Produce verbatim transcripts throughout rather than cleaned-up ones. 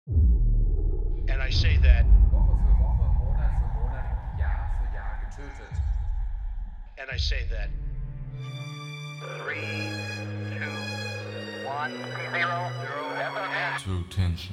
And I say that Woche für Woche, Monat für Monat, Jahr für Jahr getötet. and I say that Three, two, one, zero, zero. True Tension.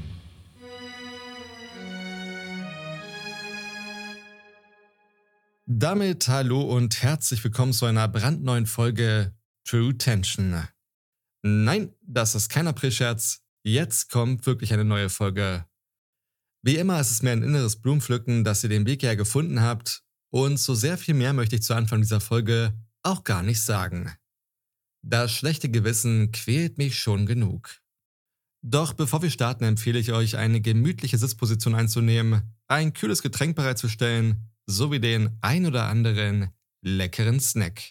Damit hallo und herzlich willkommen zu einer brandneuen Folge True Tension. Nein, das ist kein Aprilscherz. Jetzt kommt wirklich eine neue Folge. Wie immer ist es mir ein inneres Blumenpflücken, dass ihr den Weg hierher gefunden habt. Und so sehr viel mehr möchte ich zu Anfang dieser Folge auch gar nicht sagen. Das schlechte Gewissen quält mich schon genug. Doch bevor wir starten, empfehle ich euch, eine gemütliche Sitzposition einzunehmen, ein kühles Getränk bereitzustellen, sowie den ein oder anderen leckeren Snack.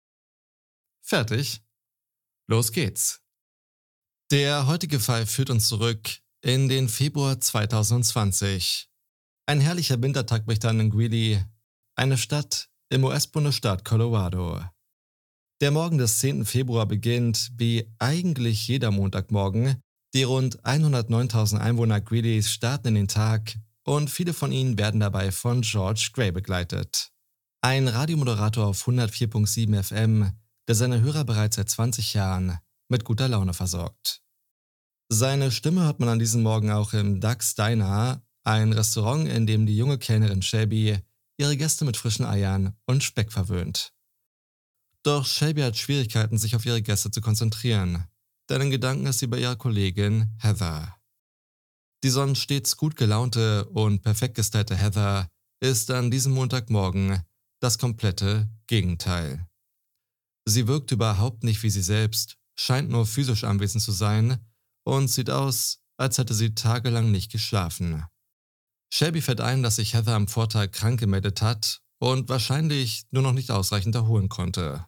Fertig? Los geht's. Der heutige Fall führt uns zurück in den Februar zweitausendzwanzig. Ein herrlicher Wintertag bricht an in Greeley, eine Stadt im U S-Bundesstaat Colorado. Der Morgen des zehnten Februar beginnt, wie eigentlich jeder Montagmorgen. Die rund hundertneuntausend Einwohner Greeleys starten in den Tag und viele von ihnen werden dabei von George Gray begleitet. Ein Radiomoderator auf hundertvier Komma sieben F M, der seine Hörer bereits seit zwanzig Jahren mit guter Laune versorgt. Seine Stimme hört man an diesem Morgen auch im Duck's Diner, ein Restaurant, in dem die junge Kellnerin Shelby ihre Gäste mit frischen Eiern und Speck verwöhnt. Doch Shelby hat Schwierigkeiten, sich auf ihre Gäste zu konzentrieren, denn in Gedanken ist sie bei ihrer Kollegin Heather. Die sonst stets gut gelaunte und perfekt gestylte Heather ist an diesem Montagmorgen das komplette Gegenteil. Sie wirkt überhaupt nicht wie sie selbst, scheint nur physisch anwesend zu sein und sieht aus, als hätte sie tagelang nicht geschlafen. Shelby fällt ein, dass sich Heather am Vortag krank gemeldet hat und wahrscheinlich nur noch nicht ausreichend erholen konnte.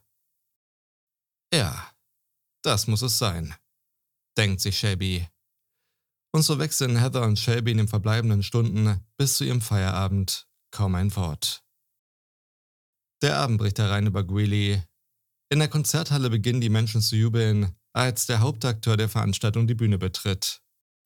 Ja, das muss es sein, denkt sich Shelby. Und so wechseln Heather und Shelby in den verbleibenden Stunden bis zu ihrem Feierabend kaum ein Wort. Der Abend bricht herein über Greeley. In der Konzerthalle beginnen die Menschen zu jubeln, als der Hauptakteur der Veranstaltung die Bühne betritt.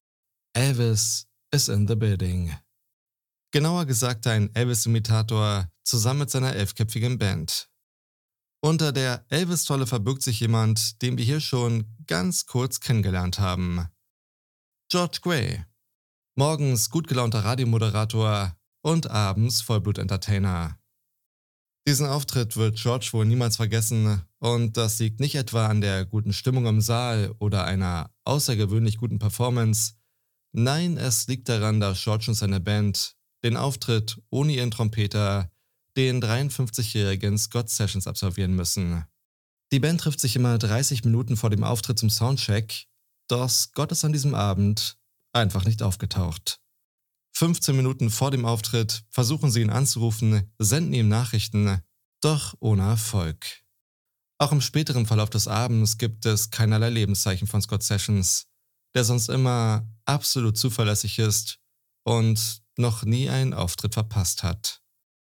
Elvis is in the building. Genauer gesagt ein Elvis-Imitator zusammen mit seiner elfköpfigen Band. Unter der Elvis-Tolle verbirgt sich jemand, den wir hier schon ganz kurz kennengelernt haben. George Gray. Morgens gut gelaunter Radiomoderator und abends Vollblut-Entertainer. Diesen Auftritt wird George wohl niemals vergessen und das liegt nicht etwa an der guten Stimmung im Saal oder einer außergewöhnlich guten Performance. Nein, es liegt daran, dass George und seine Band den Auftritt ohne ihren Trompeter, den dreiundfünfzigjährigen Scott Sessions, absolvieren müssen. Die Band trifft sich immer dreißig Minuten vor dem Auftritt zum Soundcheck, doch Scott ist an diesem Abend einfach nicht aufgetaucht. fünfzehn Minuten vor dem Auftritt versuchen sie ihn anzurufen, senden ihm Nachrichten, doch ohne Erfolg. Auch im späteren Verlauf des Abends gibt es keinerlei Lebenszeichen von Scott Sessions, der sonst immer absolut zuverlässig ist und noch nie einen Auftritt verpasst hat.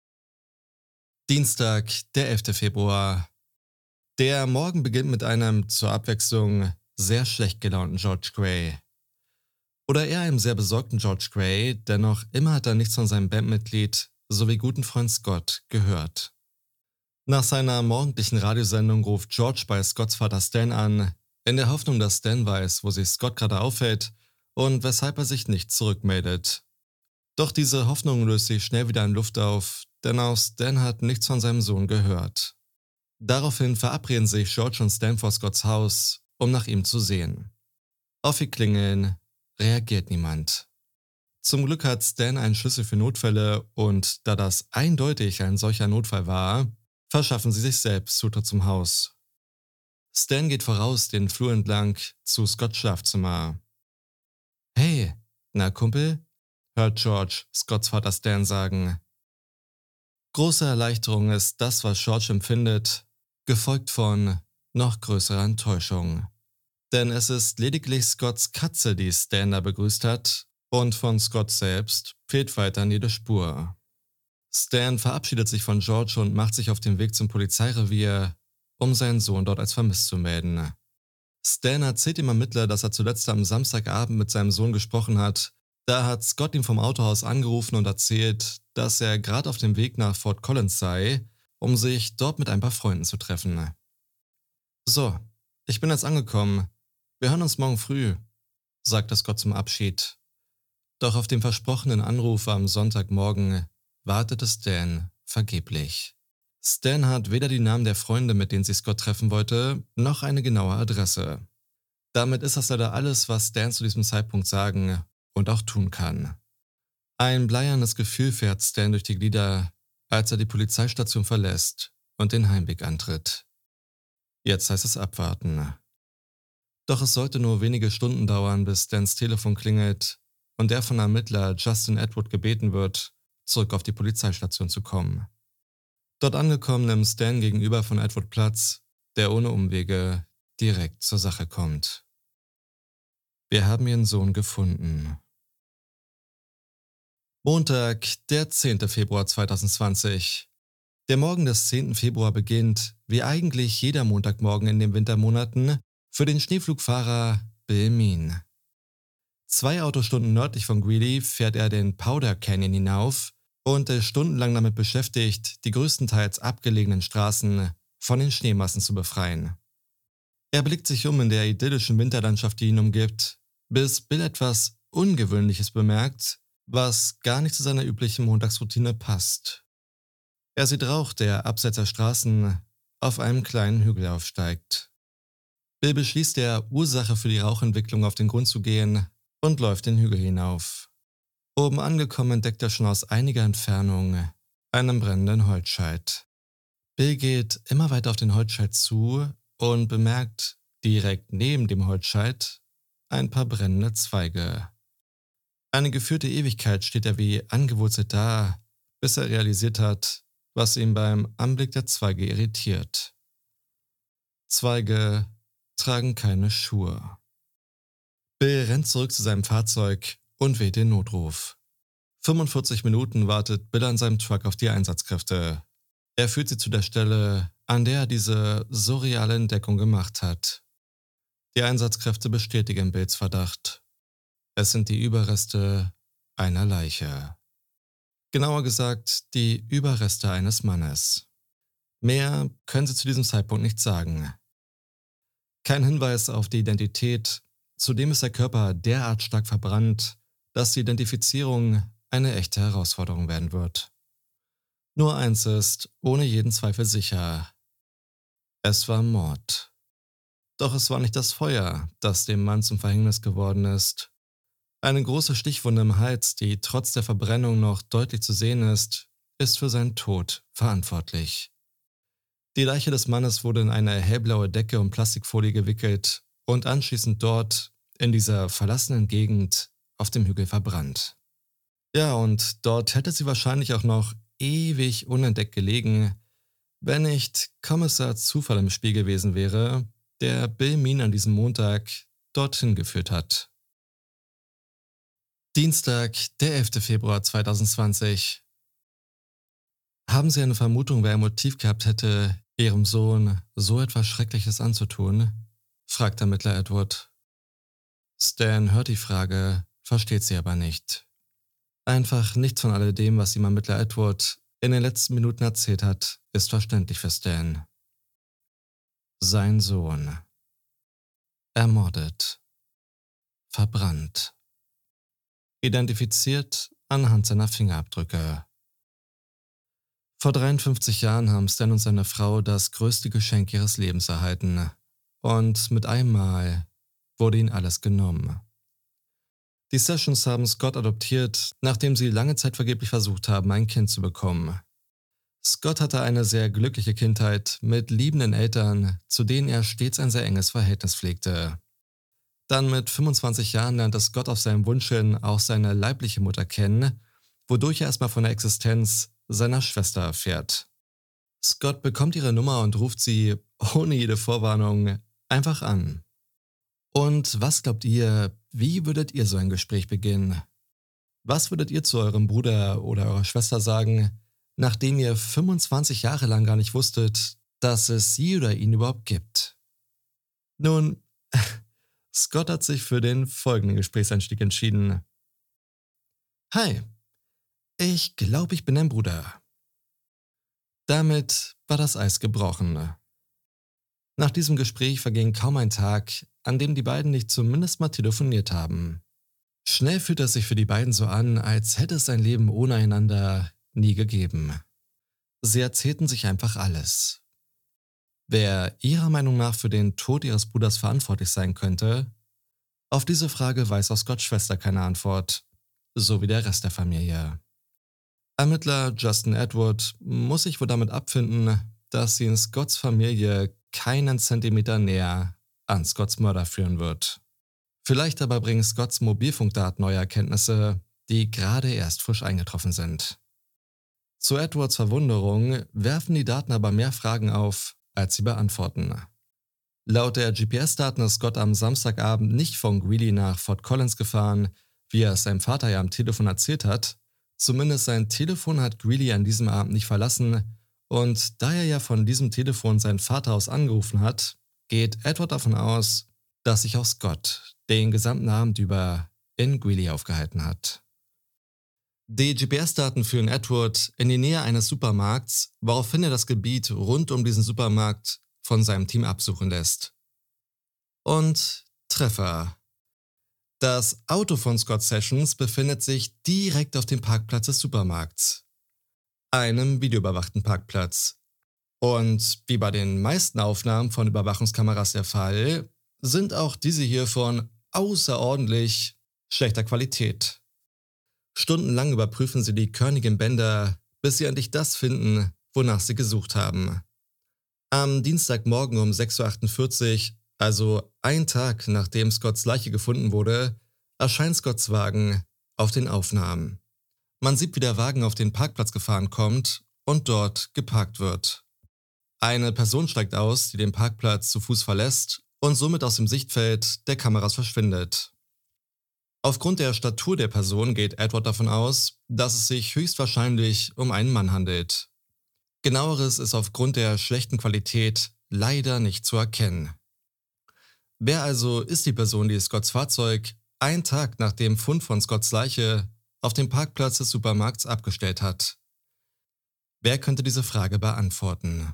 Dienstag, der elfte Februar. Der Morgen beginnt mit einem zur Abwechslung sehr schlecht gelaunten George Gray. Oder eher einem sehr besorgten George Gray, dennoch immer hat er nichts von seinem Bandmitglied sowie guten Freund Scott gehört. Nach seiner morgendlichen Radiosendung ruft George bei Scotts Vater Stan an, in der Hoffnung, dass Stan weiß, wo sich Scott gerade aufhält und weshalb er sich nicht zurückmeldet. Doch diese Hoffnung löst sich schnell wieder in Luft auf, denn auch Stan hat nichts von seinem Sohn gehört. Daraufhin verabreden sich George und Stan vor Scotts Haus, um nach ihm zu sehen. Auf ihr Klingeln reagiert niemand. Zum Glück hat Stan einen Schlüssel für Notfälle und da das eindeutig ein solcher Notfall war, verschaffen sie sich selbst Zutritt zum Haus. Stan geht voraus den Flur entlang zu Scotts Schlafzimmer. »Hey, na Kumpel?« hört George Scotts Vater Stan sagen. Große Erleichterung ist das, was George empfindet, gefolgt von noch größerer Enttäuschung. Denn es ist lediglich Scotts Katze, die Stan da begrüßt hat, und von Scott selbst fehlt weiterhin jede Spur. Stan verabschiedet sich von George und macht sich auf den Weg zum Polizeirevier, um seinen Sohn dort als vermisst zu melden. Stan erzählt dem Ermittler, dass er zuletzt am Samstagabend mit seinem Sohn gesprochen hat, Da hat Scott ihn vom Autohaus angerufen und erzählt, dass er gerade auf dem Weg nach Fort Collins sei, um sich dort mit ein paar Freunden zu treffen. »So, ich bin jetzt angekommen. Wir hören uns morgen früh«, sagte Scott zum Abschied. Doch auf den versprochenen Anruf am Sonntagmorgen wartete Stan vergeblich. Stan hat weder die Namen der Freunde, mit denen sich Scott treffen wollte, noch eine genaue Adresse. Damit ist das leider alles, was Stan zu diesem Zeitpunkt sagen und auch tun kann. Ein bleiernes Gefühl fährt Stan durch die Glieder, als er die Polizeistation verlässt und den Heimweg antritt. Jetzt heißt es abwarten. Doch es sollte nur wenige Stunden dauern, bis Stans Telefon klingelt und er von Ermittler Justin Edward gebeten wird, zurück auf die Polizeistation zu kommen. Dort angekommen nimmt Stan gegenüber von Edward Platz, der ohne Umwege direkt zur Sache kommt. Wir haben ihren Sohn gefunden. Montag, der zehnte Februar zweitausendzwanzig. Der Morgen des zehnten Februar beginnt, wie eigentlich jeder Montagmorgen in den Wintermonaten, für den Schneepflugfahrer Bill Mean. Zwei Autostunden nördlich von Greeley fährt er den Powder Canyon hinauf und ist stundenlang damit beschäftigt, die größtenteils abgelegenen Straßen von den Schneemassen zu befreien. Er blickt sich um in der idyllischen Winterlandschaft, die ihn umgibt, bis Bill etwas Ungewöhnliches bemerkt, was gar nicht zu seiner üblichen Montagsroutine passt. Er sieht Rauch, der abseits der Straßen auf einem kleinen Hügel aufsteigt. Bill beschließt, der Ursache für die Rauchentwicklung auf den Grund zu gehen und läuft den Hügel hinauf. Oben angekommen entdeckt er schon aus einiger Entfernung einen brennenden Holzscheit. Bill geht immer weiter auf den Holzscheit zu und bemerkt direkt neben dem Holzscheit ein paar brennende Zweige. Eine gefühlte Ewigkeit steht er wie angewurzelt da, bis er realisiert hat, was ihn beim Anblick der Zweige irritiert. Zweige tragen keine Schuhe. Bill rennt zurück zu seinem Fahrzeug und wählt den Notruf. fünfundvierzig Minuten wartet Bill an seinem Truck auf die Einsatzkräfte. Er führt sie zu der Stelle, an der er diese surreale Entdeckung gemacht hat. Die Einsatzkräfte bestätigen Bills Verdacht. Es sind die Überreste einer Leiche. Genauer gesagt, die Überreste eines Mannes. Mehr können sie zu diesem Zeitpunkt nicht sagen. Kein Hinweis auf die Identität, zudem ist der Körper derart stark verbrannt, dass die Identifizierung eine echte Herausforderung werden wird. Nur eins ist ohne jeden Zweifel sicher: Es war Mord. Doch es war nicht das Feuer, das dem Mann zum Verhängnis geworden ist. Eine große Stichwunde im Hals, die trotz der Verbrennung noch deutlich zu sehen ist, ist für seinen Tod verantwortlich. Die Leiche des Mannes wurde in eine hellblaue Decke und Plastikfolie gewickelt und anschließend dort, in dieser verlassenen Gegend, auf dem Hügel verbrannt. Ja, und dort hätte sie wahrscheinlich auch noch ewig unentdeckt gelegen, wenn nicht Kommissar Zufall im Spiel gewesen wäre, der Bill Mean an diesem Montag dorthin geführt hat. Dienstag, der elfte Februar zweitausendzwanzig. Haben Sie eine Vermutung, wer ein Motiv gehabt hätte, Ihrem Sohn so etwas Schreckliches anzutun?, fragt Ermittler Edward. Stan hört die Frage, versteht sie aber nicht. Einfach nichts von alledem, was ihm Ermittler Edward in den letzten Minuten erzählt hat, ist verständlich für Stan. Sein Sohn. Ermordet. Verbrannt. Identifiziert anhand seiner Fingerabdrücke. Vor dreiundfünfzig Jahren haben Stan und seine Frau das größte Geschenk ihres Lebens erhalten. Und mit einmal wurde ihnen alles genommen. Die Sessions haben Scott adoptiert, nachdem sie lange Zeit vergeblich versucht haben, ein Kind zu bekommen. Scott hatte eine sehr glückliche Kindheit mit liebenden Eltern, zu denen er stets ein sehr enges Verhältnis pflegte. Dann mit fünfundzwanzig Jahren lernte Scott auf seinen Wunsch hin auch seine leibliche Mutter kennen, wodurch er erstmal von der Existenz seiner Schwester erfährt. Scott bekommt ihre Nummer und ruft sie, ohne jede Vorwarnung, einfach an. Und was glaubt ihr, wie würdet ihr so ein Gespräch beginnen? Was würdet ihr zu eurem Bruder oder eurer Schwester sagen, nachdem ihr fünfundzwanzig Jahre lang gar nicht wusstet, dass es sie oder ihn überhaupt gibt? Nun, Scott hat sich für den folgenden Gesprächseinstieg entschieden. Hi, ich glaube, ich bin dein Bruder. Damit war das Eis gebrochen. Nach diesem Gespräch verging kaum ein Tag, an dem die beiden nicht zumindest mal telefoniert haben. Schnell fühlt es sich für die beiden so an, als hätte es ein Leben ohne einander nie gegeben. Sie erzählten sich einfach alles. Wer ihrer Meinung nach für den Tod ihres Bruders verantwortlich sein könnte, auf diese Frage weiß auch Scotts Schwester keine Antwort, so wie der Rest der Familie. Ermittler Justin Edward muss sich wohl damit abfinden, dass sie in Scotts Familie keinen Zentimeter näher an Scotts Mörder führen wird. Vielleicht aber bringen Scotts Mobilfunkdaten neue Erkenntnisse, die gerade erst frisch eingetroffen sind. Zu Edwards Verwunderung werfen die Daten aber mehr Fragen auf, als sie beantworten. Laut der G P S-Daten ist Scott am Samstagabend nicht von Greeley nach Fort Collins gefahren, wie er es seinem Vater ja am Telefon erzählt hat. Zumindest sein Telefon hat Greeley an diesem Abend nicht verlassen, und da er ja von diesem Telefon seinen Vater aus angerufen hat, geht Edward davon aus, dass sich auch Scott den gesamten Abend über in Greeley aufgehalten hat. Die G P S-Daten führen Edward in die Nähe eines Supermarkts, woraufhin er das Gebiet rund um diesen Supermarkt von seinem Team absuchen lässt. Und Treffer. Das Auto von Scott Sessions befindet sich direkt auf dem Parkplatz des Supermarkts. Einem videoüberwachten Parkplatz. Und wie bei den meisten Aufnahmen von Überwachungskameras der Fall, sind auch diese hier von außerordentlich schlechter Qualität. Stundenlang überprüfen sie die körnigen Bänder, bis sie endlich das finden, wonach sie gesucht haben. Am Dienstagmorgen um sechs Uhr achtundvierzig, also ein Tag nachdem Scotts Leiche gefunden wurde, erscheint Scotts Wagen auf den Aufnahmen. Man sieht, wie der Wagen auf den Parkplatz gefahren kommt und dort geparkt wird. Eine Person steigt aus, die den Parkplatz zu Fuß verlässt und somit aus dem Sichtfeld der Kameras verschwindet. Aufgrund der Statur der Person geht Edward davon aus, dass es sich höchstwahrscheinlich um einen Mann handelt. Genaueres ist aufgrund der schlechten Qualität leider nicht zu erkennen. Wer also ist die Person, die Scotts Fahrzeug einen Tag nach dem Fund von Scotts Leiche auf dem Parkplatz des Supermarkts abgestellt hat? Wer könnte diese Frage beantworten?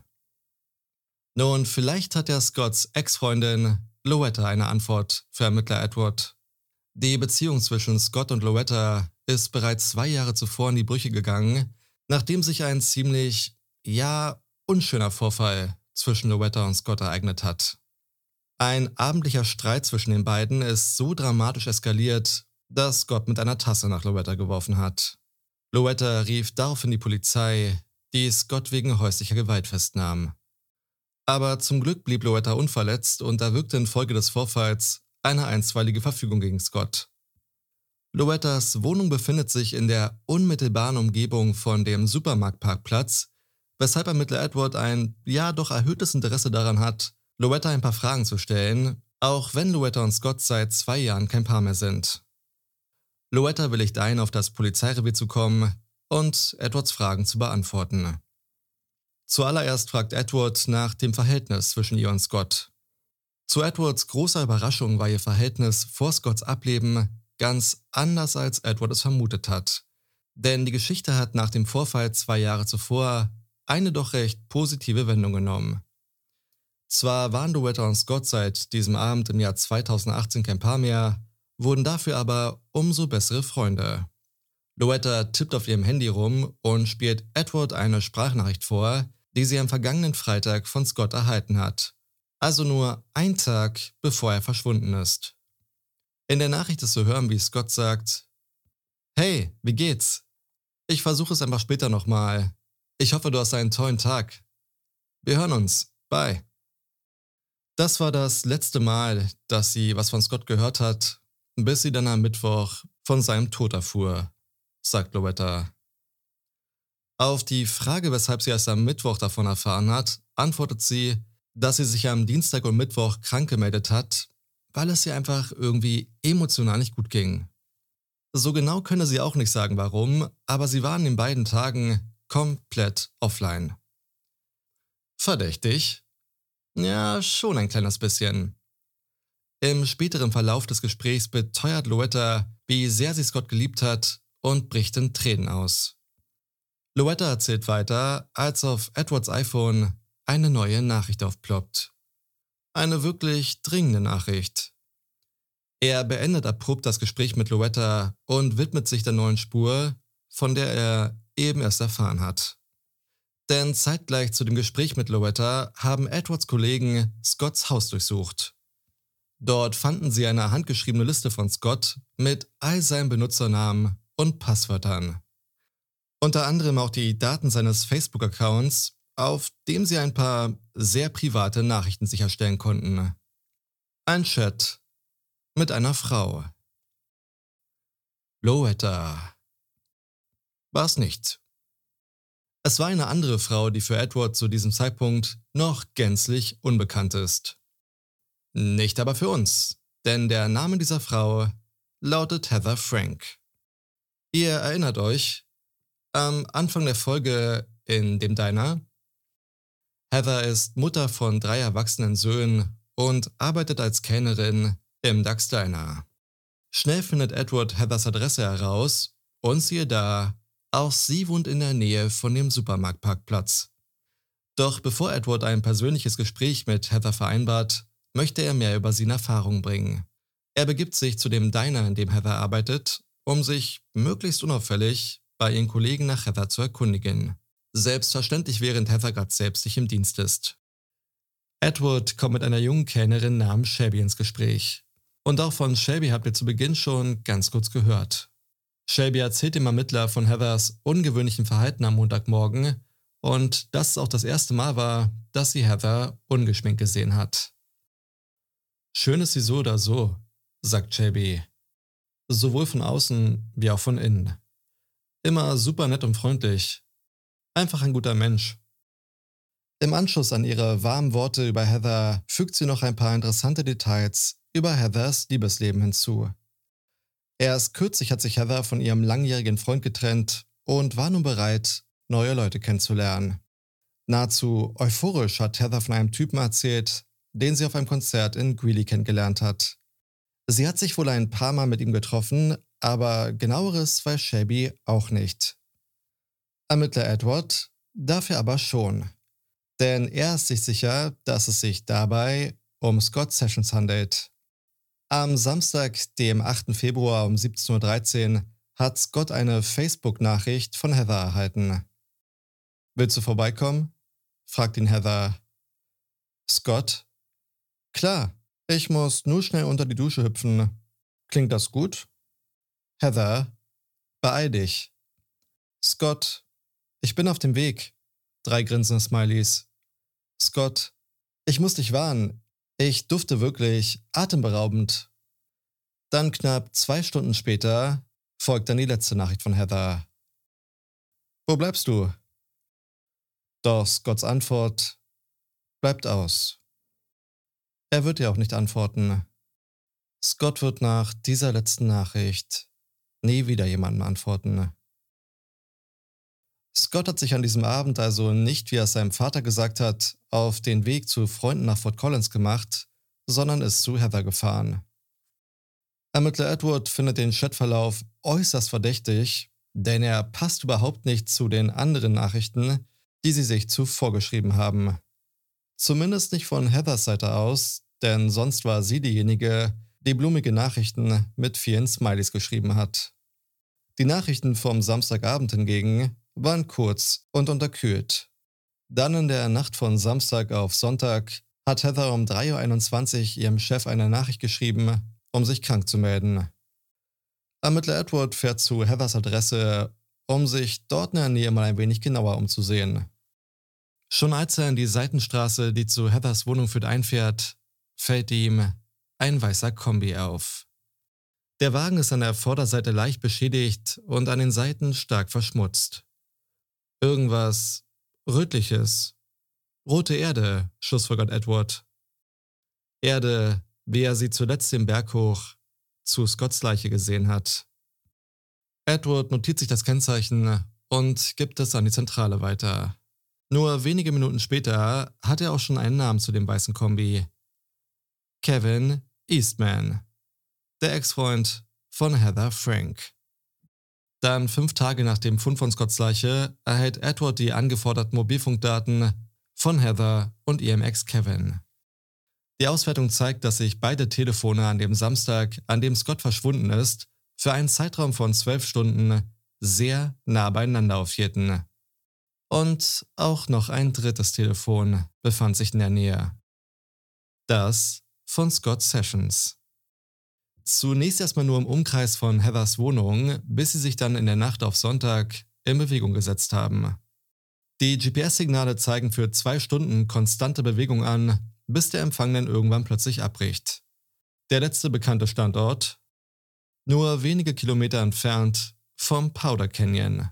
Nun, vielleicht hat ja Scotts Ex-Freundin Loretta eine Antwort für Ermittler Edward. Die Beziehung zwischen Scott und Loretta ist bereits zwei Jahre zuvor in die Brüche gegangen, nachdem sich ein ziemlich, ja, unschöner Vorfall zwischen Loretta und Scott ereignet hat. Ein abendlicher Streit zwischen den beiden ist so dramatisch eskaliert, dass Scott mit einer Tasse nach Loretta geworfen hat. Loretta rief daraufhin die Polizei, die Scott wegen häuslicher Gewalt festnahm. Aber zum Glück blieb Loretta unverletzt und erwirkte infolge des Vorfalls eine einstweilige Verfügung gegen Scott. Lorettas Wohnung befindet sich in der unmittelbaren Umgebung von dem Supermarktparkplatz, weshalb Ermittler Edward ein, ja doch erhöhtes Interesse daran hat, Loretta ein paar Fragen zu stellen, auch wenn Loretta und Scott seit zwei Jahren kein Paar mehr sind. Loretta willigt ein, auf das Polizeirevier zu kommen und Edwards Fragen zu beantworten. Zuallererst fragt Edward nach dem Verhältnis zwischen ihr und Scott. Zu Edwards großer Überraschung war ihr Verhältnis vor Scotts Ableben ganz anders, als Edward es vermutet hat. Denn die Geschichte hat nach dem Vorfall zwei Jahre zuvor eine doch recht positive Wendung genommen. Zwar waren Loretta und Scott seit diesem Abend im Jahr zweitausendachtzehn kein Paar mehr, wurden dafür aber umso bessere Freunde. Loretta tippt auf ihrem Handy rum und spielt Edward eine Sprachnachricht vor, die sie am vergangenen Freitag von Scott erhalten hat. Also nur ein Tag, bevor er verschwunden ist. In der Nachricht ist zu hören, wie Scott sagt: „Hey, wie geht's? Ich versuche es einfach später nochmal. Ich hoffe, du hast einen tollen Tag. Wir hören uns. Bye." Das war das letzte Mal, dass sie was von Scott gehört hat, bis sie dann am Mittwoch von seinem Tod erfuhr, sagt Loretta. Auf die Frage, weshalb sie erst am Mittwoch davon erfahren hat, antwortet sie, dass sie sich am Dienstag und Mittwoch krank gemeldet hat, weil es ihr einfach irgendwie emotional nicht gut ging. So genau könne sie auch nicht sagen, warum, aber sie waren in beiden Tagen komplett offline. Verdächtig? Ja, schon ein kleines bisschen. Im späteren Verlauf des Gesprächs beteuert Loretta, wie sehr sie Scott geliebt hat und bricht in Tränen aus. Loretta erzählt weiter, als auf Edwards iPhone eine neue Nachricht aufploppt. Eine wirklich dringende Nachricht. Er beendet abrupt das Gespräch mit Loretta und widmet sich der neuen Spur, von der er eben erst erfahren hat. Denn zeitgleich zu dem Gespräch mit Loretta haben Edwards Kollegen Scotts Haus durchsucht. Dort fanden sie eine handgeschriebene Liste von Scott mit all seinen Benutzernamen und Passwörtern. Unter anderem auch die Daten seines Facebook-Accounts, auf dem sie ein paar sehr private Nachrichten sicherstellen konnten. Ein Chat mit einer Frau. Loretta war es nicht. Es war eine andere Frau, die für Edward zu diesem Zeitpunkt noch gänzlich unbekannt ist. Nicht aber für uns, denn der Name dieser Frau lautet Heather Frank. Ihr erinnert euch, am Anfang der Folge in dem Diner? Heather ist Mutter von drei erwachsenen Söhnen und arbeitet als Kellnerin im Ducks Diner. Schnell findet Edward Heathers Adresse heraus und siehe da, auch sie wohnt in der Nähe von dem Supermarktparkplatz. Doch bevor Edward ein persönliches Gespräch mit Heather vereinbart, möchte er mehr über sie in Erfahrung bringen. Er begibt sich zu dem Diner, in dem Heather arbeitet, um sich möglichst unauffällig bei ihren Kollegen nach Heather zu erkundigen. Selbstverständlich während Heather gerade selbst nicht im Dienst ist. Edward kommt mit einer jungen Kellnerin namens Shelby ins Gespräch. Und auch von Shelby habt ihr zu Beginn schon ganz kurz gehört. Shelby erzählt dem Ermittler von Heathers ungewöhnlichen Verhalten am Montagmorgen und dass es auch das erste Mal war, dass sie Heather ungeschminkt gesehen hat. Schön ist sie so oder so, sagt Shelby. Sowohl von außen wie auch von innen. Immer super nett und freundlich. Einfach ein guter Mensch. Im Anschluss an ihre warmen Worte über Heather fügt sie noch ein paar interessante Details über Heathers Liebesleben hinzu. Erst kürzlich hat sich Heather von ihrem langjährigen Freund getrennt und war nun bereit, neue Leute kennenzulernen. Nahezu euphorisch hat Heather von einem Typen erzählt, den sie auf einem Konzert in Greeley kennengelernt hat. Sie hat sich wohl ein paar Mal mit ihm getroffen, aber genaueres weiß Shelby auch nicht. Ermittler Edward dafür aber schon. Denn er ist sich sicher, dass es sich dabei um Scott Sessions handelt. Am Samstag, dem achten Februar um siebzehn Uhr dreizehn, hat Scott eine Facebook-Nachricht von Heather erhalten. »Willst du vorbeikommen?« fragt ihn Heather. Scott? »Klar, ich muss nur schnell unter die Dusche hüpfen. Klingt das gut?« Heather, beeil dich. Scott, ich bin auf dem Weg. Drei grinsende Smileys. Scott, ich muss dich warnen. Ich dufte wirklich atemberaubend. Dann knapp zwei Stunden später folgt dann die letzte Nachricht von Heather. Wo bleibst du? Doch Scotts Antwort bleibt aus. Er wird ihr auch nicht antworten. Scott wird nach dieser letzten Nachricht nie wieder jemandem antworten. Scott hat sich an diesem Abend also nicht, wie er es seinem Vater gesagt hat, auf den Weg zu Freunden nach Fort Collins gemacht, sondern ist zu Heather gefahren. Ermittler Edward findet den Chatverlauf äußerst verdächtig, denn er passt überhaupt nicht zu den anderen Nachrichten, die sie sich zuvor geschrieben haben. Zumindest nicht von Heathers Seite aus, denn sonst war sie diejenige, die blumige Nachrichten mit vielen Smileys geschrieben hat. Die Nachrichten vom Samstagabend hingegen waren kurz und unterkühlt. Dann in der Nacht von Samstag auf Sonntag hat Heather um drei Uhr einundzwanzig ihrem Chef eine Nachricht geschrieben, um sich krank zu melden. Ermittler Edward fährt zu Heathers Adresse, um sich dort in der Nähe mal ein wenig genauer umzusehen. Schon als er in die Seitenstraße, die zu Heathers Wohnung führt, einfährt, fällt ihm ein weißer Kombi auf. Der Wagen ist an der Vorderseite leicht beschädigt und an den Seiten stark verschmutzt. Irgendwas Rötliches. Rote Erde, schlussfolgert Edward. Erde, wie er sie zuletzt den Berg hoch zu Scotts Leiche gesehen hat. Edward notiert sich das Kennzeichen und gibt es an die Zentrale weiter. Nur wenige Minuten später hat er auch schon einen Namen zu dem weißen Kombi. Kevin Eastman, der Ex-Freund von Heather Frank. Dann fünf Tage nach dem Fund von Scotts Leiche erhält Edward die angeforderten Mobilfunkdaten von Heather und ihrem Ex Kevin. Die Auswertung zeigt, dass sich beide Telefone an dem Samstag, an dem Scott verschwunden ist, für einen Zeitraum von zwölf Stunden sehr nah beieinander aufhielten. Und auch noch ein drittes Telefon befand sich in der Nähe. Das von Scott Sessions. Zunächst erstmal nur im Umkreis von Heathers Wohnung, bis sie sich dann in der Nacht auf Sonntag in Bewegung gesetzt haben. Die G P S-Signale zeigen für zwei Stunden konstante Bewegung an, bis der Empfang dann irgendwann plötzlich abbricht. Der letzte bekannte Standort? Nur wenige Kilometer entfernt vom Powder Canyon.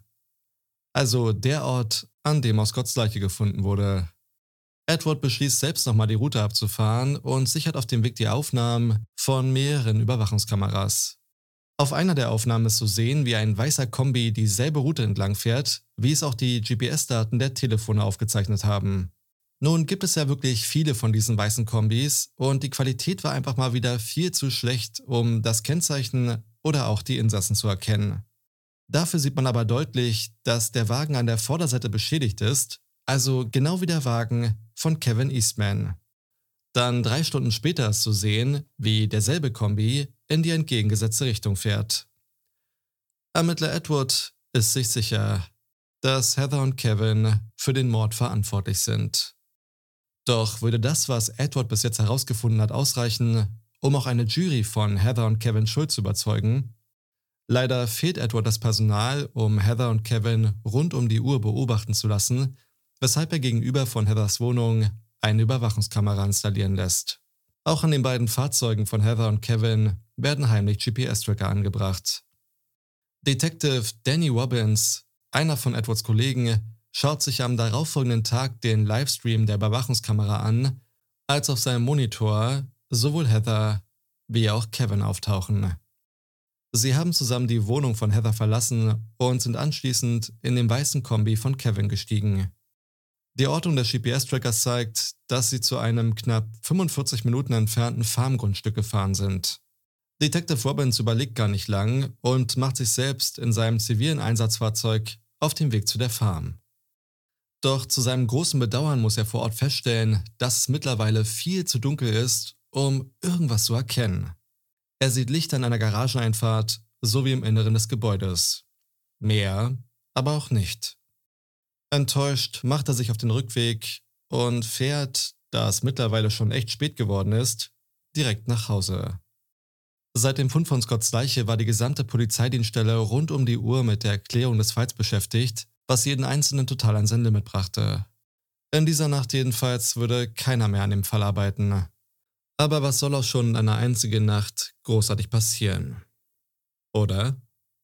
Also der Ort, an dem auch Scotts Leiche gefunden wurde. Edward beschließt selbst nochmal die Route abzufahren und sichert auf dem Weg die Aufnahmen von mehreren Überwachungskameras. Auf einer der Aufnahmen ist zu sehen, wie ein weißer Kombi dieselbe Route entlang fährt, wie es auch die G P S-Daten der Telefone aufgezeichnet haben. Nun gibt es ja wirklich viele von diesen weißen Kombis und die Qualität war einfach mal wieder viel zu schlecht, um das Kennzeichen oder auch die Insassen zu erkennen. Dafür sieht man aber deutlich, dass der Wagen an der Vorderseite beschädigt ist, also genau wie der Wagen von Kevin Eastman. Dann drei Stunden später ist zu sehen, wie derselbe Kombi in die entgegengesetzte Richtung fährt. Ermittler Edward ist sich sicher, dass Heather und Kevin für den Mord verantwortlich sind. Doch würde das, was Edward bis jetzt herausgefunden hat, ausreichen, um auch eine Jury von Heather und Kevin Schuld zu überzeugen? Leider fehlt Edward das Personal, um Heather und Kevin rund um die Uhr beobachten zu lassen, weshalb er gegenüber von Heathers Wohnung eine Überwachungskamera installieren lässt. Auch an den beiden Fahrzeugen von Heather und Kevin werden heimlich G P S-Tracker angebracht. Detective Danny Robbins, einer von Edwards Kollegen, schaut sich am darauffolgenden Tag den Livestream der Überwachungskamera an, als auf seinem Monitor sowohl Heather wie auch Kevin auftauchen. Sie haben zusammen die Wohnung von Heather verlassen und sind anschließend in den weißen Kombi von Kevin gestiegen. Die Ortung des G P S-Trackers zeigt, dass sie zu einem knapp fünfundvierzig Minuten entfernten Farmgrundstück gefahren sind. Detective Robbins überlegt gar nicht lang und macht sich selbst in seinem zivilen Einsatzfahrzeug auf den Weg zu der Farm. Doch zu seinem großen Bedauern muss er vor Ort feststellen, dass es mittlerweile viel zu dunkel ist, um irgendwas zu erkennen. Er sieht Lichter in einer Garageneinfahrt sowie im Inneren des Gebäudes. Mehr, aber auch nicht. Enttäuscht macht er sich auf den Rückweg und fährt, da es mittlerweile schon echt spät geworden ist, direkt nach Hause. Seit dem Fund von Scotts Leiche war die gesamte Polizeidienststelle rund um die Uhr mit der Erklärung des Falls beschäftigt, was jeden Einzelnen total an sein Limit brachte. In dieser Nacht jedenfalls würde keiner mehr an dem Fall arbeiten. Aber was soll auch schon in einer einzigen Nacht großartig passieren? Oder?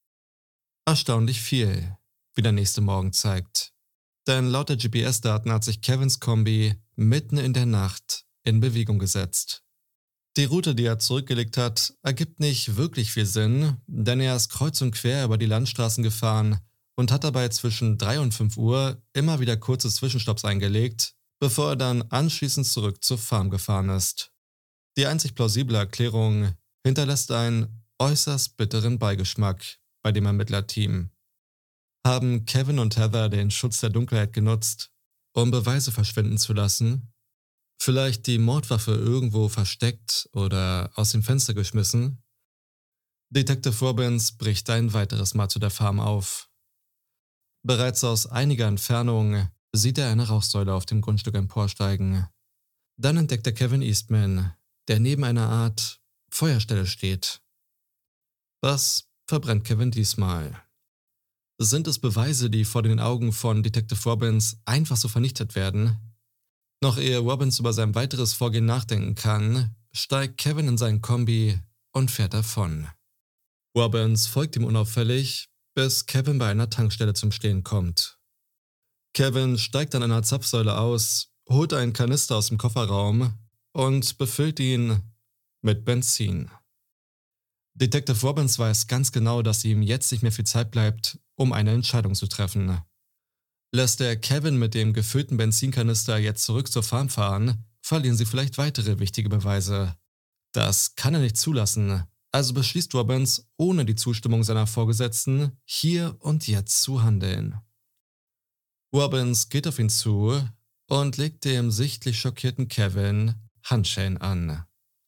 Erstaunlich viel, wie der nächste Morgen zeigt. Denn laut der G P S-Daten hat sich Kevins Kombi mitten in der Nacht in Bewegung gesetzt. Die Route, die er zurückgelegt hat, ergibt nicht wirklich viel Sinn, denn er ist kreuz und quer über die Landstraßen gefahren und hat dabei zwischen drei und fünf Uhr immer wieder kurze Zwischenstopps eingelegt, bevor er dann anschließend zurück zur Farm gefahren ist. Die einzig plausible Erklärung hinterlässt einen äußerst bitteren Beigeschmack bei dem Ermittlerteam. Haben Kevin und Heather den Schutz der Dunkelheit genutzt, um Beweise verschwinden zu lassen? Vielleicht die Mordwaffe irgendwo versteckt oder aus dem Fenster geschmissen? Detective Robbins bricht ein weiteres Mal zu der Farm auf. Bereits aus einiger Entfernung sieht er eine Rauchsäule auf dem Grundstück emporsteigen. Dann entdeckt er Kevin Eastman, der neben einer Art Feuerstelle steht. Was verbrennt Kevin diesmal? Sind es Beweise, die vor den Augen von Detective Robbins einfach so vernichtet werden? Noch ehe Robbins über sein weiteres Vorgehen nachdenken kann, steigt Kevin in seinen Kombi und fährt davon. Robbins folgt ihm unauffällig, bis Kevin bei einer Tankstelle zum Stehen kommt. Kevin steigt an einer Zapfsäule aus, holt einen Kanister aus dem Kofferraum und befüllt ihn mit Benzin. Detective Robbins weiß ganz genau, dass ihm jetzt nicht mehr viel Zeit bleibt, um eine Entscheidung zu treffen. Lässt er Kevin mit dem gefüllten Benzinkanister jetzt zurück zur Farm fahren, verlieren sie vielleicht weitere wichtige Beweise. Das kann er nicht zulassen, Also beschließt Robbins, ohne die Zustimmung seiner Vorgesetzten, hier und jetzt zu handeln. Robbins geht auf ihn zu und legt dem sichtlich schockierten Kevin Handschellen an.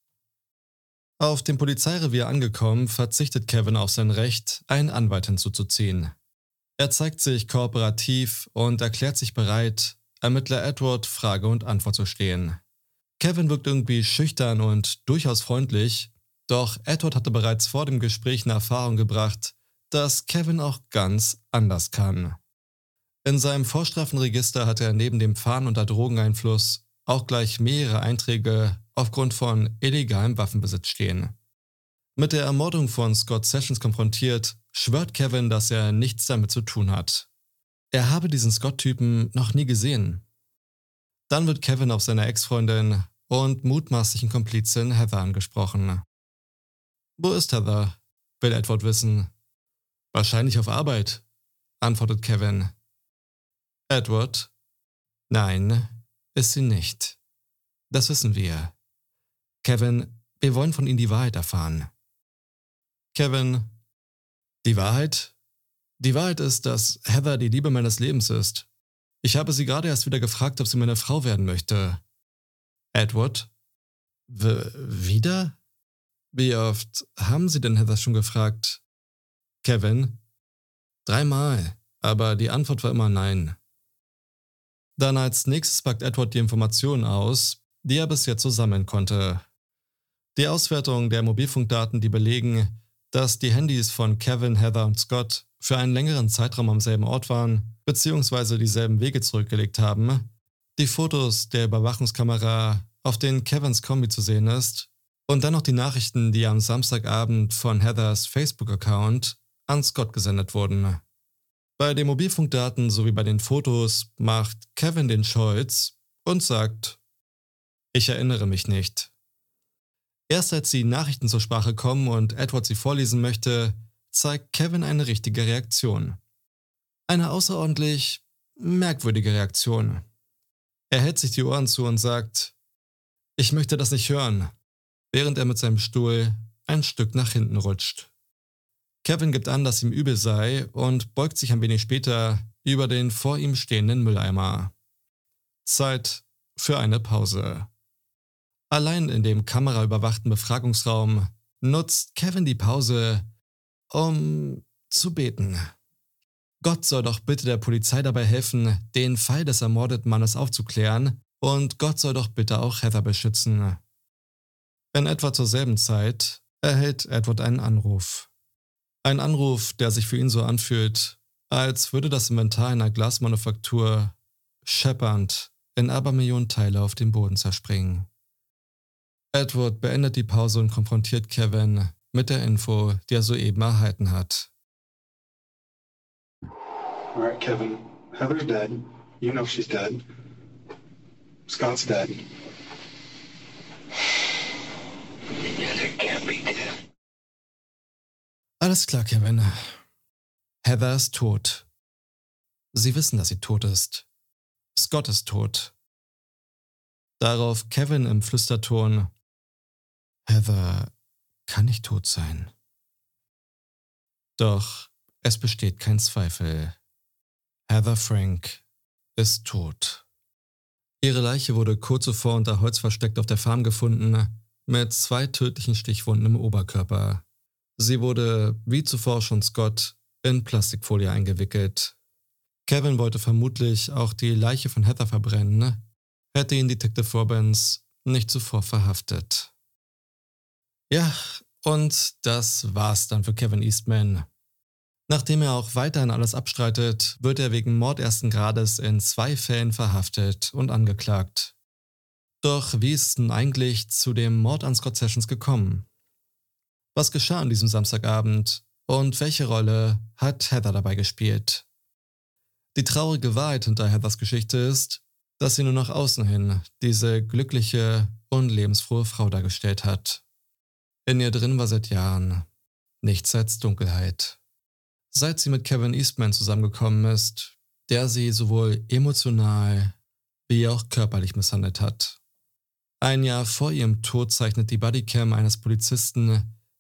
Auf dem Polizeirevier angekommen, verzichtet Kevin auf sein Recht, einen Anwalt hinzuzuziehen. Er zeigt sich kooperativ und erklärt sich bereit, Ermittler Edward Frage und Antwort zu stehen. Kevin wirkt irgendwie schüchtern und durchaus freundlich, doch Edward hatte bereits vor dem Gespräch in Erfahrung gebracht, dass Kevin auch ganz anders kann. In seinem Vorstrafenregister hatte er neben dem Fahren unter Drogeneinfluss auch gleich mehrere Einträge aufgrund von illegalem Waffenbesitz stehen. Mit der Ermordung von Scott Sessions konfrontiert, schwört Kevin, dass er nichts damit zu tun hat. Er habe diesen Scott-Typen noch nie gesehen. Dann wird Kevin auf seine Ex-Freundin und mutmaßlichen Komplizin Heather angesprochen. »Wo ist Heather?« will Edward wissen. »Wahrscheinlich auf Arbeit«, antwortet Kevin. Edward: »Nein, ist sie nicht. Das wissen wir. Kevin, wir wollen von Ihnen die Wahrheit erfahren.« Kevin: »Die Wahrheit? Die Wahrheit ist, dass Heather die Liebe meines Lebens ist. Ich habe sie gerade erst wieder gefragt, ob sie meine Frau werden möchte.« Edward: W- wieder? Wie oft haben Sie denn Heather schon gefragt? Kevin: Dreimal, aber die Antwort war immer nein. Dann als nächstes packt Edward die Informationen aus, die er bis jetzt so sammeln konnte. Die Auswertung der Mobilfunkdaten, die belegen, dass die Handys von Kevin, Heather und Scott für einen längeren Zeitraum am selben Ort waren, beziehungsweise dieselben Wege zurückgelegt haben, die Fotos der Überwachungskamera, auf denen Kevins Kombi zu sehen ist, und dann noch die Nachrichten, die am Samstagabend von Heathers Facebook-Account an Scott gesendet wurden. Bei den Mobilfunkdaten sowie bei den Fotos macht Kevin den Scholz und sagt: Ich erinnere mich nicht. Erst als die Nachrichten zur Sprache kommen und Edward sie vorlesen möchte, zeigt Kevin eine richtige Reaktion. Eine außerordentlich merkwürdige Reaktion. Er hält sich die Ohren zu und sagt: Ich möchte das nicht hören, während er mit seinem Stuhl ein Stück nach hinten rutscht. Kevin gibt an, dass ihm übel sei und beugt sich ein wenig später über den vor ihm stehenden Mülleimer. Zeit für eine Pause. Allein in dem kameraüberwachten Befragungsraum nutzt Kevin die Pause, um zu beten. Gott soll doch bitte der Polizei dabei helfen, den Fall des ermordeten Mannes aufzuklären, und Gott soll doch bitte auch Heather beschützen. In etwa zur selben Zeit erhält Edward einen Anruf. Ein Anruf, der sich für ihn so anfühlt, als würde das Inventar einer Glasmanufaktur scheppernd in Abermillionen Teile auf den Boden zerspringen. Edward beendet die Pause und konfrontiert Kevin mit der Info, die er soeben erhalten hat. Alright, Kevin. Heather's dead. You know she's dead. Scott's dead. Heather can't be dead. Alles klar, Kevin. Heather ist tot. Sie wissen, dass sie tot ist. Scott ist tot. Darauf Kevin im Flüsterton: Heather kann nicht tot sein. Doch es besteht kein Zweifel. Heather Frank ist tot. Ihre Leiche wurde kurz zuvor unter Holz versteckt auf der Farm gefunden, mit zwei tödlichen Stichwunden im Oberkörper. Sie wurde, wie zuvor schon Scott, in Plastikfolie eingewickelt. Kevin wollte vermutlich auch die Leiche von Heather verbrennen, hätte ihn Detective Robbins nicht zuvor verhaftet. Ja, und das war's dann für Kevin Eastman. Nachdem er auch weiterhin alles abstreitet, wird er wegen Mord ersten Grades in zwei Fällen verhaftet und angeklagt. Doch wie ist es denn eigentlich zu dem Mord an Scott Sessions gekommen? Was geschah an diesem Samstagabend und welche Rolle hat Heather dabei gespielt? Die traurige Wahrheit hinter Heathers Geschichte ist, dass sie nur nach außen hin diese glückliche und lebensfrohe Frau dargestellt hat. In ihr drin war seit Jahren nichts als Dunkelheit. Seit sie mit Kevin Eastman zusammengekommen ist, der sie sowohl emotional wie auch körperlich misshandelt hat. Ein Jahr vor ihrem Tod zeichnet die Bodycam eines Polizisten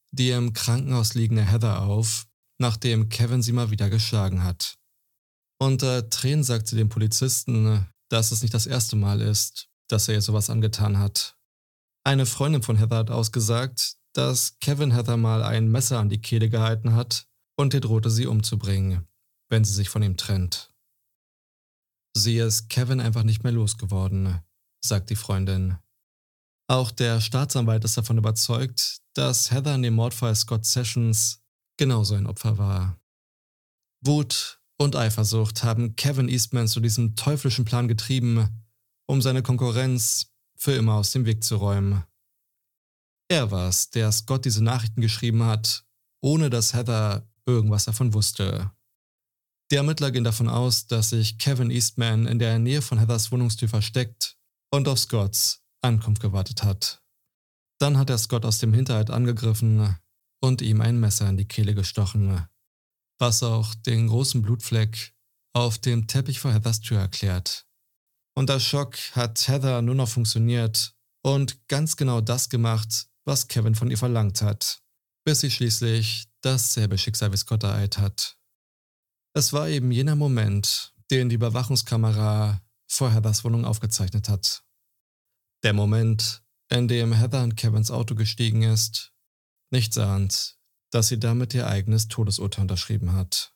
die im Krankenhaus liegende Heather auf, nachdem Kevin sie mal wieder geschlagen hat. Unter Tränen sagt sie dem Polizisten, dass es nicht das erste Mal ist, dass er ihr sowas angetan hat. Eine Freundin von Heather hat ausgesagt, dass Kevin Heather mal ein Messer an die Kehle gehalten hat und ihr drohte, sie umzubringen, wenn sie sich von ihm trennt. Sie ist Kevin einfach nicht mehr losgeworden, sagt die Freundin. Auch der Staatsanwalt ist davon überzeugt, dass Heather in dem Mordfall Scott Sessions genauso ein Opfer war. Wut und Eifersucht haben Kevin Eastman zu diesem teuflischen Plan getrieben, um seine Konkurrenz für immer aus dem Weg zu räumen. Er war es, der Scott diese Nachrichten geschrieben hat, ohne dass Heather irgendwas davon wusste. Die Ermittler gehen davon aus, dass sich Kevin Eastman in der Nähe von Heathers Wohnungstür versteckt und auf Scotts Ankunft gewartet hat. Dann hat er Scott aus dem Hinterhalt angegriffen und ihm ein Messer in die Kehle gestochen, was auch den großen Blutfleck auf dem Teppich vor Heathers Tür erklärt. Unter Schock hat Heather nur noch funktioniert und ganz genau das gemacht, was Kevin von ihr verlangt hat, bis sie schließlich dasselbe Schicksal wie Scott ereilt hat. Es war eben jener Moment, den die Überwachungskamera vor Heathers Wohnung aufgezeichnet hat. Der Moment, in dem Heather in Kevins Auto gestiegen ist, nicht ahnt, dass sie damit ihr eigenes Todesurteil unterschrieben hat.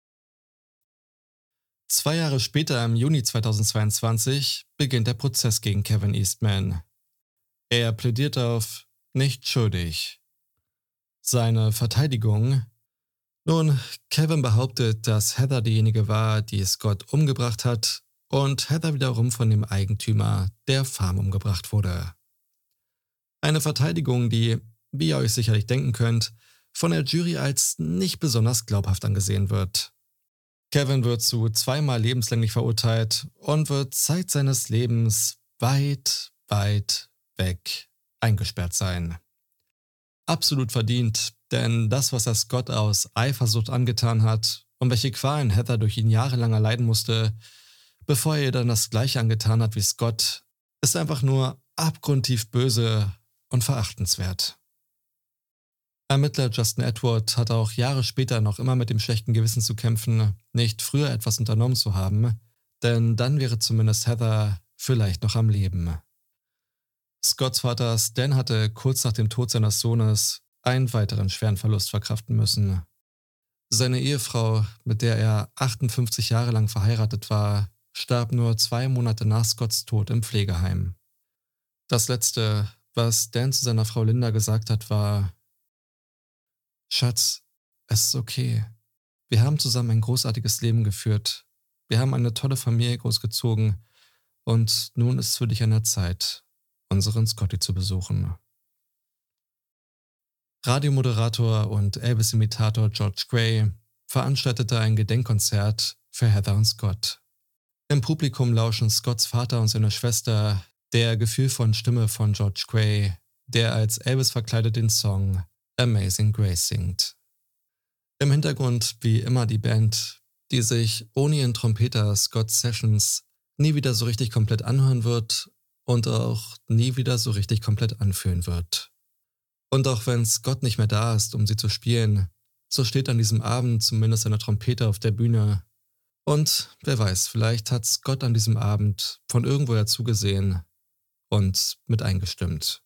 Zwei Jahre später, im Juni zweitausendzweiundzwanzig, beginnt der Prozess gegen Kevin Eastman. Er plädiert auf nicht schuldig. Seine Verteidigung: Nun, Kevin behauptet, dass Heather diejenige war, die Scott umgebracht hat und Heather wiederum von dem Eigentümer der Farm umgebracht wurde. Eine Verteidigung, die, wie ihr euch sicherlich denken könnt, von der Jury als nicht besonders glaubhaft angesehen wird. Kevin wird zu zweimal lebenslänglich verurteilt und wird Zeit seines Lebens weit, weit weg eingesperrt sein. Absolut verdient, denn das, was er Scott aus Eifersucht angetan hat und welche Qualen Heather durch ihn jahrelang erleiden musste, bevor er ihr dann das Gleiche angetan hat wie Scott, ist einfach nur abgrundtief böse und verachtenswert. Ermittler Justin Edward hat auch Jahre später noch immer mit dem schlechten Gewissen zu kämpfen, nicht früher etwas unternommen zu haben, denn dann wäre zumindest Heather vielleicht noch am Leben. Scotts Vater Stan hatte kurz nach dem Tod seines Sohnes einen weiteren schweren Verlust verkraften müssen. Seine Ehefrau, mit der er achtundfünfzig Jahre lang verheiratet war, starb nur zwei Monate nach Scotts Tod im Pflegeheim. Das Letzte, was Stan zu seiner Frau Linda gesagt hat, war: Schatz, es ist okay. Wir haben zusammen ein großartiges Leben geführt. Wir haben eine tolle Familie großgezogen und nun ist es für dich an der Zeit, unseren Scotty zu besuchen. Radiomoderator und Elvis-Imitator George Gray veranstaltete ein Gedenkkonzert für Heather und Scott. Im Publikum lauschen Scotts Vater und seine Schwester der gefühlvollen Stimme von George Gray, der als Elvis verkleidet den Song Amazing Grace singt. Im Hintergrund wie immer die Band, die sich ohne ihren Trompeter Scott Sessions nie wieder so richtig komplett anhören wird und auch nie wieder so richtig komplett anfühlen wird. Und auch wenn Scott nicht mehr da ist, um sie zu spielen, so steht an diesem Abend zumindest seine Trompete auf der Bühne. Und wer weiß, vielleicht hat Scott an diesem Abend von irgendwoher zugesehen und mit eingestimmt.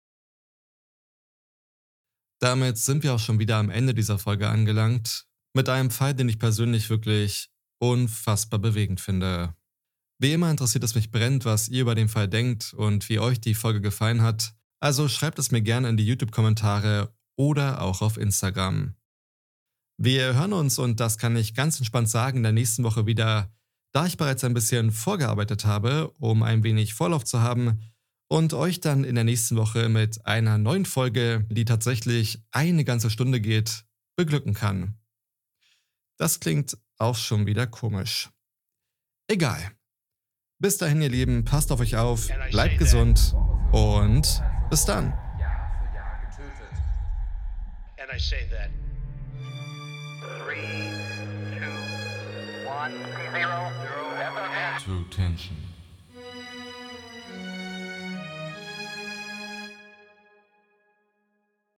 Damit sind wir auch schon wieder am Ende dieser Folge angelangt, mit einem Fall, den ich persönlich wirklich unfassbar bewegend finde. Wie immer interessiert es mich brennend, was ihr über den Fall denkt und wie euch die Folge gefallen hat, also schreibt es mir gerne in die YouTube-Kommentare oder auch auf Instagram. Wir hören uns, und das kann ich ganz entspannt sagen, in der nächsten Woche wieder, da ich bereits ein bisschen vorgearbeitet habe, um ein wenig Vorlauf zu haben, und euch dann in der nächsten Woche mit einer neuen Folge, die tatsächlich eine ganze Stunde geht, beglücken kann. Das klingt auch schon wieder komisch. Egal. Bis dahin, ihr Lieben, passt auf euch auf, bleibt gesund und bis dann. Jahr für Jahr getötet. And I say that Three, two, one, zero, zero, True Tension.